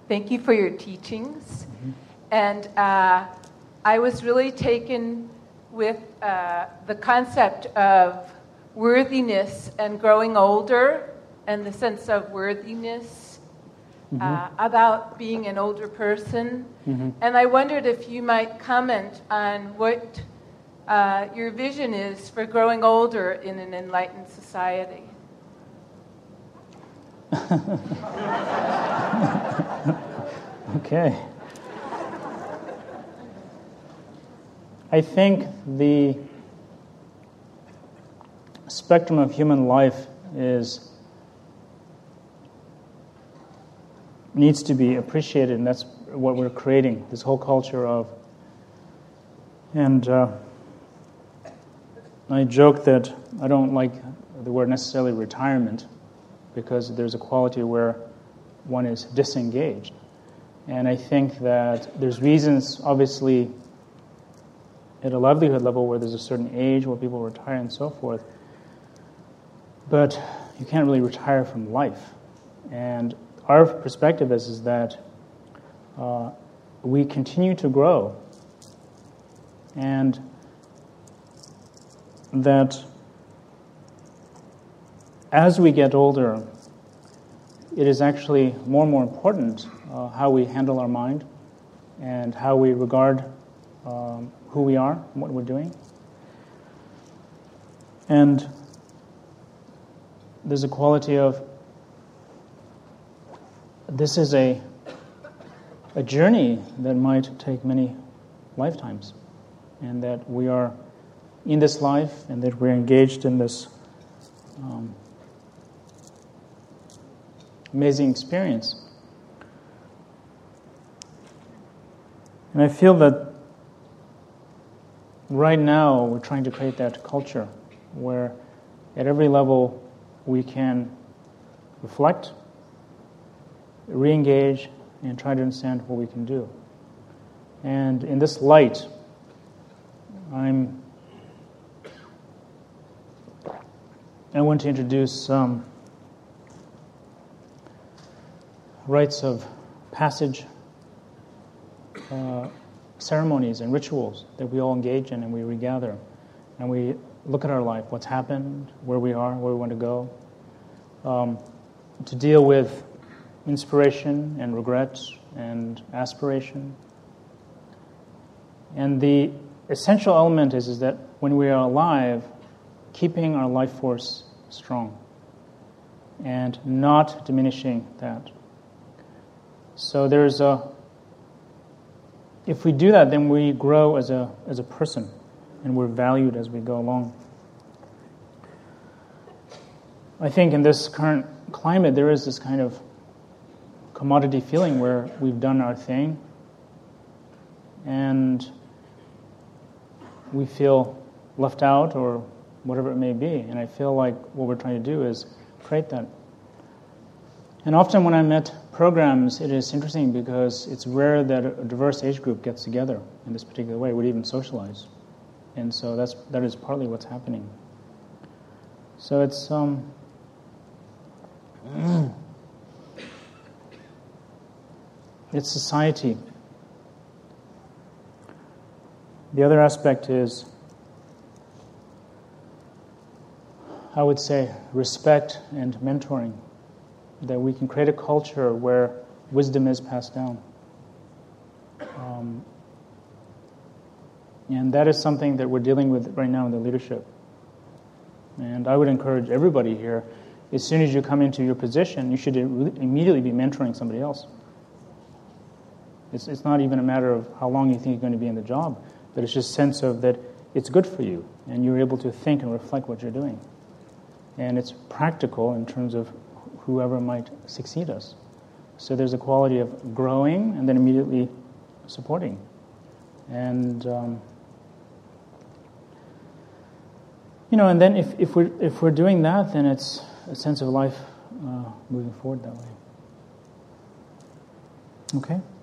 Thank you for your teachings. And I was really taken with the concept of worthiness and growing older and the sense of worthiness about being an older person. And I wondered if you might comment on what your vision is for growing older in an enlightened society. Okay. I think the spectrum of human life needs to be appreciated, and that's what we're creating, this whole culture of. And I joke that I don't like the word necessarily retirement, because there's a quality where one is disengaged. And I think that there's reasons, obviously, at a livelihood level where there's a certain age where people retire and so forth, but you can't really retire from life. And our perspective is that we continue to grow, and that as we get older, it is actually more and more important how we handle our mind and how we regard who we are and what we're doing. And there's a quality of this is a journey that might take many lifetimes, and that we are in this life and that we're engaged in this amazing experience. And I feel that right now we're trying to create that culture where at every level we can reflect, re-engage, and try to understand what we can do. And in this light, I want to introduce rites of passage, ceremonies and rituals that we all engage in, and we regather. And we look at our life, what's happened, where we are, where we want to go, to deal with inspiration and regret and aspiration. And the essential element is that when we are alive, keeping our life force strong and not diminishing that. So if we do that, then we grow as a person, and we're valued as we go along. I think in this current climate, there is this kind of commodity feeling where we've done our thing, and we feel left out or whatever it may be. And I feel like what we're trying to do is create that. And often when I'm at programs, it is interesting because it's rare that a diverse age group gets together in this particular way, would even socialize. And so that is partly what's happening. So it's it's society. The other aspect is, I would say, respect and mentoring. That we can create a culture where wisdom is passed down. And that is something that we're dealing with right now in the leadership. And I would encourage everybody here, as soon as you come into your position, you should immediately be mentoring somebody else. It's not even a matter of how long you think you're going to be in the job, but it's just a sense of that it's good for you, and you're able to think and reflect what you're doing. And it's practical in terms of whoever might succeed us. So there's a quality of growing and then immediately supporting. And and then if we're doing that, then it's a sense of life moving forward that way. Okay.